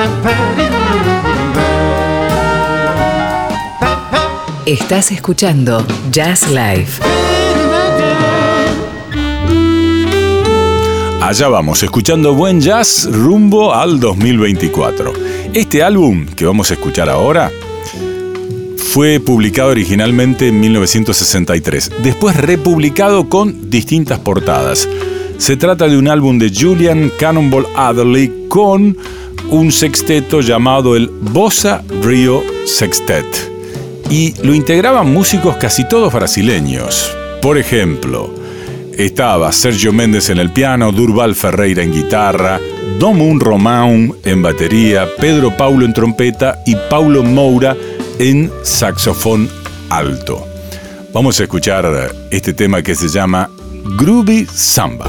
Estás escuchando Jazz Live. Allá vamos, escuchando buen jazz rumbo al 2024. Este álbum que vamos a escuchar ahora fue publicado originalmente en 1963, después republicado con distintas portadas. Se trata de un álbum de Julian Cannonball Adderley con un sexteto llamado el Bossa Rio Sextet. Y lo integraban músicos casi todos brasileños. Por ejemplo, estaba Sergio Méndez en el piano, Durval Ferreira en guitarra, Domun Romão en batería, Pedro Paulo en trompeta y Paulo Moura en saxofón alto. Vamos a escuchar este tema que se llama Groovy Samba.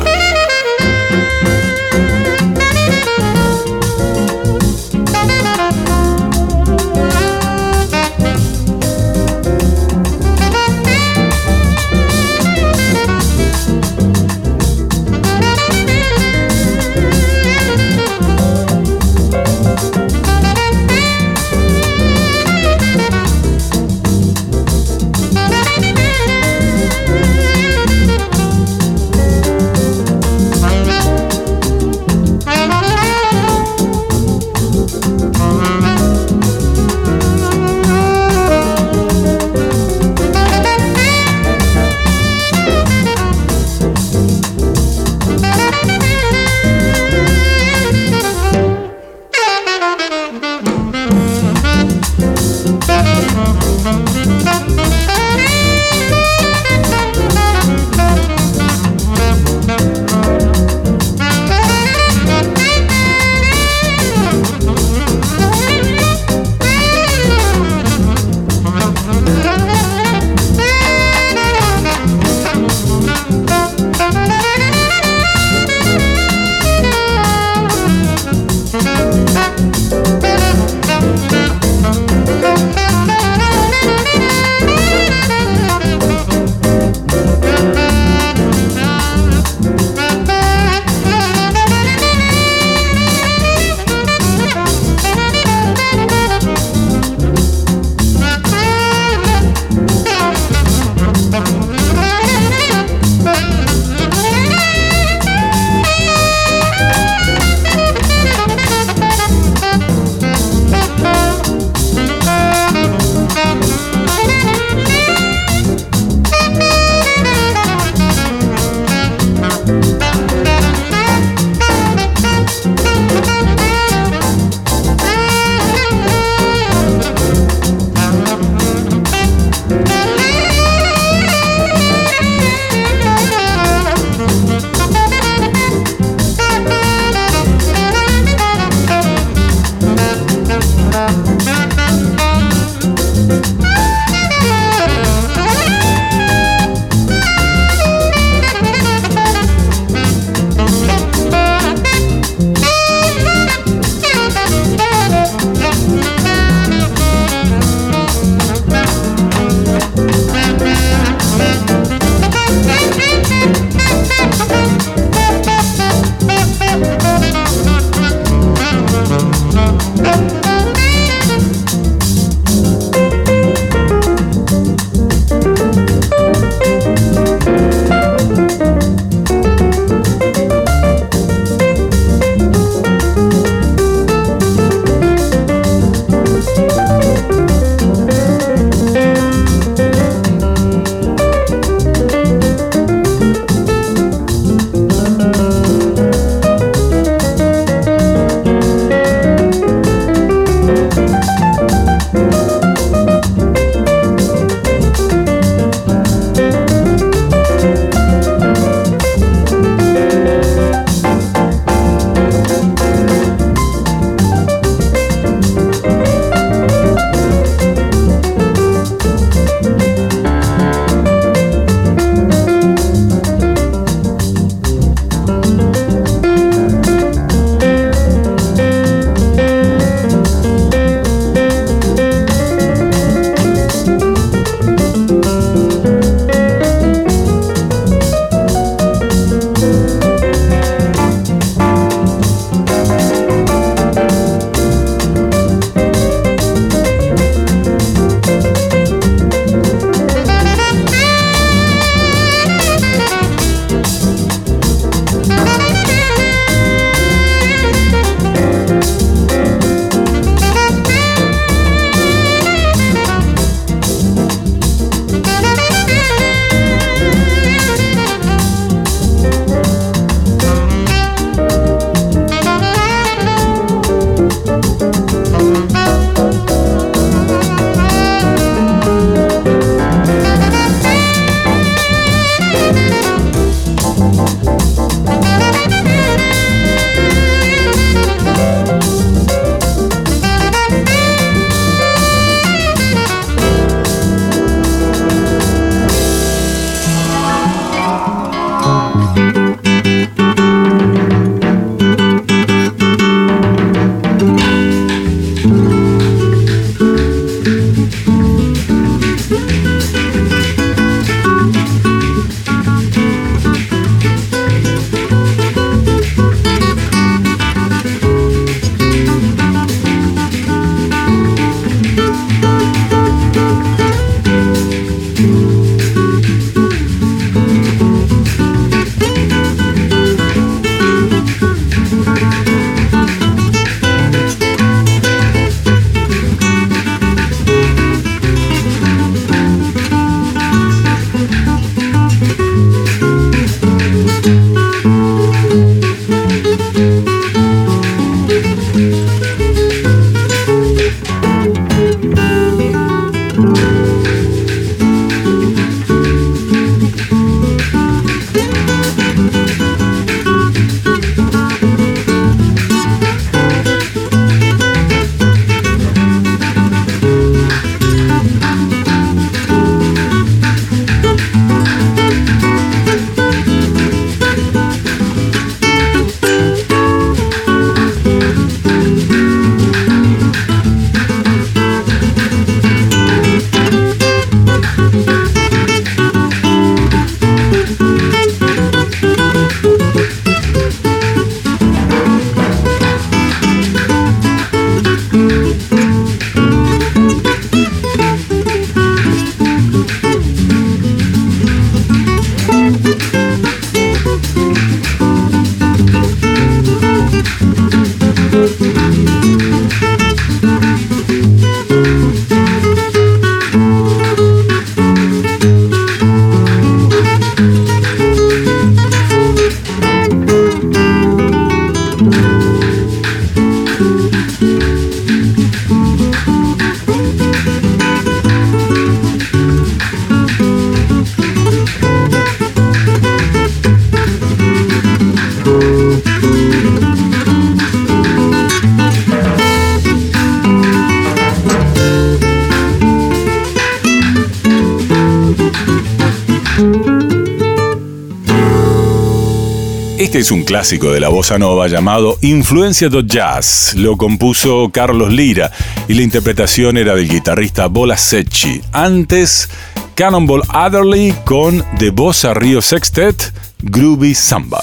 Este es un clásico de la bossa nova llamado Influencia do Jazz. Lo compuso Carlos Lira y la interpretación era del guitarrista Bola Secchi. Antes, Cannonball Adderley con The Bossa Rio Sextet, Groovy Samba.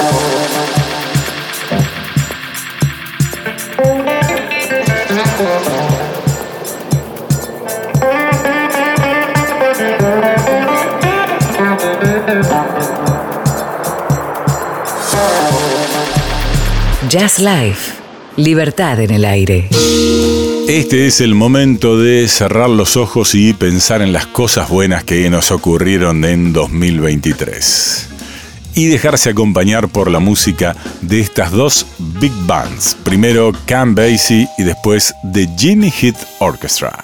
Jazz Live. Libertad en el aire. Este es el momento de cerrar los ojos y pensar en las cosas buenas que nos ocurrieron en 2023. Y dejarse acompañar por la música de estas dos big bands. Primero Count Basie y después The Jimmy Heat Orchestra.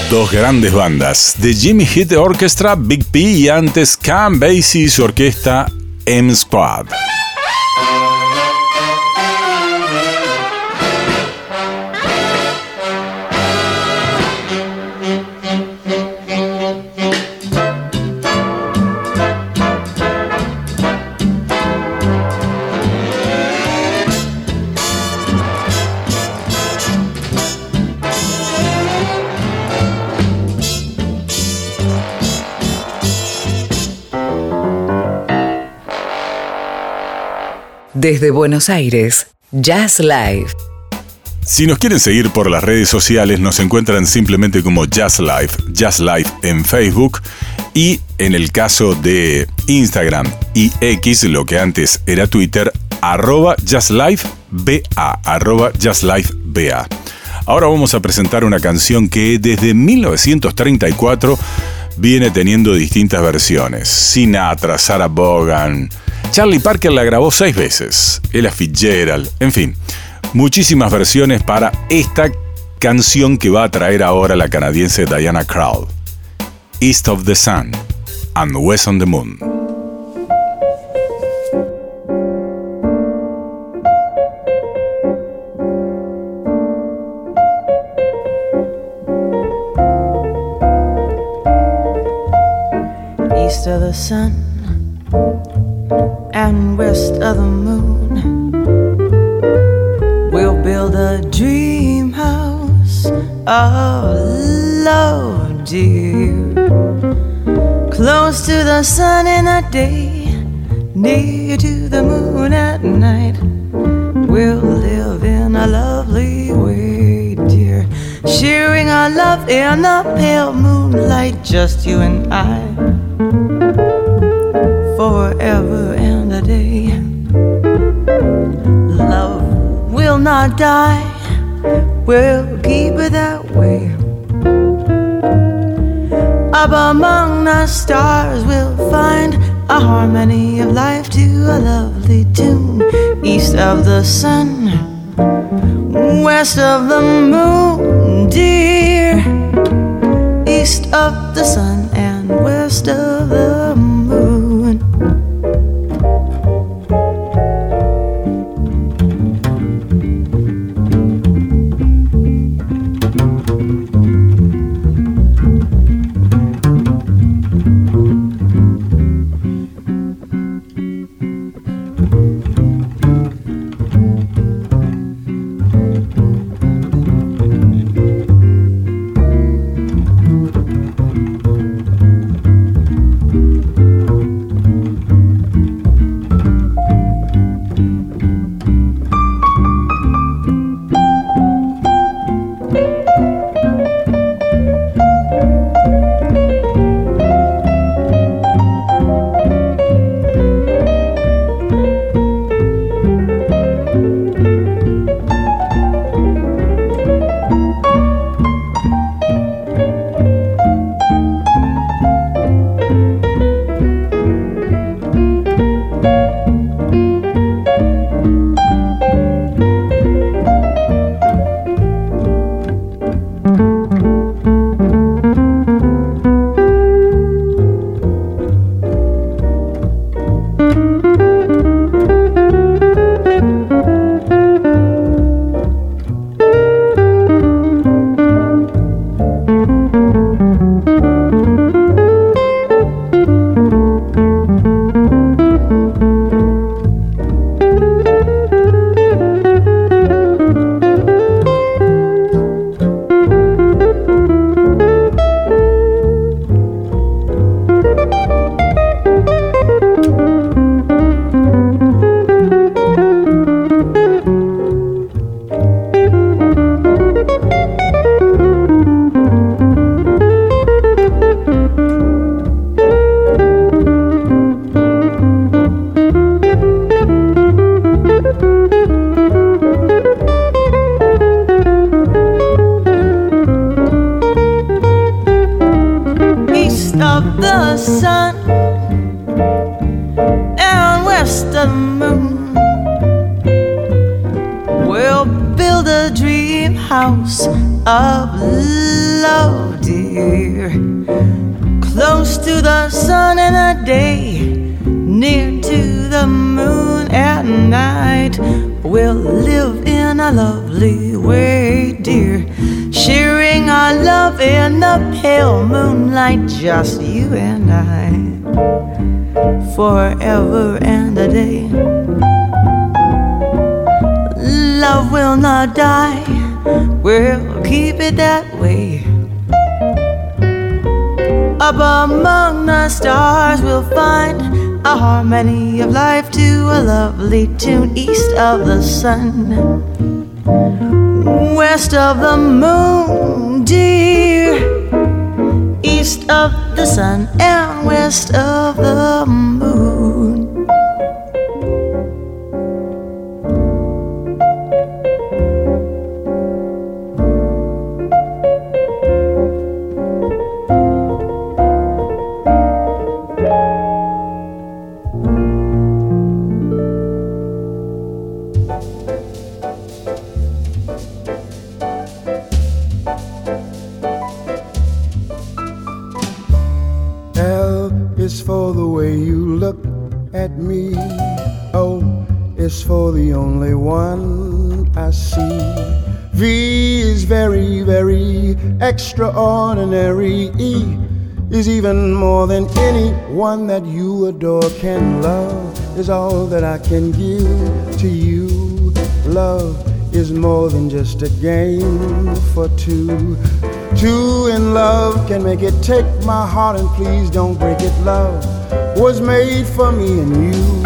Dos grandes bandas, The Jimmy Heat Orchestra, Big P, y antes Count Basie y su orquesta M-Squad. Desde Buenos Aires, Jazz Live. Si nos quieren seguir por las redes sociales, nos encuentran simplemente como Jazz Live en Facebook, y en el caso de Instagram y X, lo que antes era Twitter, @JazzLiveBA. Ahora vamos a presentar una canción que desde 1934 viene teniendo distintas versiones. Sinatra, Sarah Vaughan, Charlie Parker la grabó 6 veces, Ella Fitzgerald, en fin, muchísimas versiones para esta canción que va a traer ahora la canadiense Diana Krall, East of the Sun and West on the Moon. East of the sun and west of the moon, we'll build a dream house of love, dear, close to the sun in the day, near to the moon at night. We'll live in a lovely way, dear, sharing our love in the pale moonlight, just you and I, forever and a day. Love will not die, we'll keep it that way. Up among the stars we'll find a harmony of life to a lovely tune. East of the sun, west of the moon, dear. East of the sun and west of the moon. build a dream house of love, dear. Close to the sun in the day, near to the moon at night. We'll live in a lovely way, dear, sharing our love in the pale moonlight, just you and I, forever and a day. Love will not die, we'll keep it that way. Up among the stars we'll find a harmony of life to a lovely tune. East of the sun, west of the moon, dear. East of the sun and west of the moon. Is for the way you look at me. O is for the only one I see. V is very, very extraordinary. E is even more than anyone that you adore can love. Is all that I can give to you. Love is more than just a game for two. Two in love can make it. Take my heart and please don't break it. Love was made for me and you.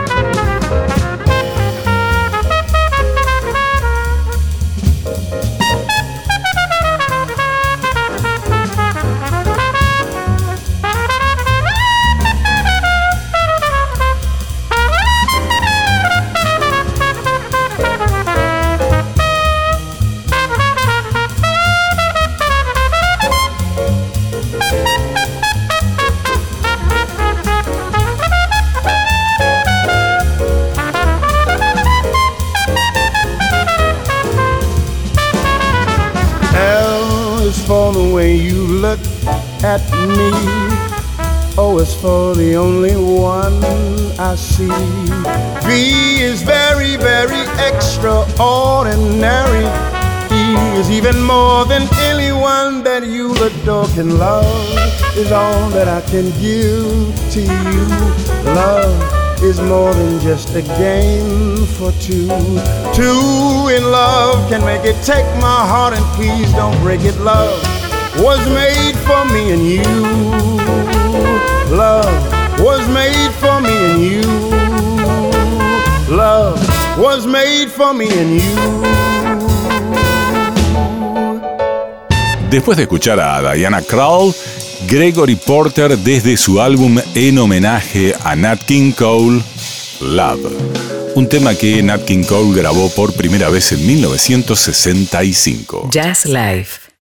For the way you look at me. O is for the only one I see. V is very, very extraordinary. E is even more than anyone that you adore can love. Is all that I can give to you. Love is more than just a game for two. Two in love can make it. Take my heart and please don't break it. Love was made for me and you. Love was made for me and you. Love was made for me and you. Después de escuchar a Diana Krall, Gregory Porter desde su álbum en homenaje a Nat King Cole, Love, un tema que Nat King Cole grabó por primera vez en 1965. Jazz Live.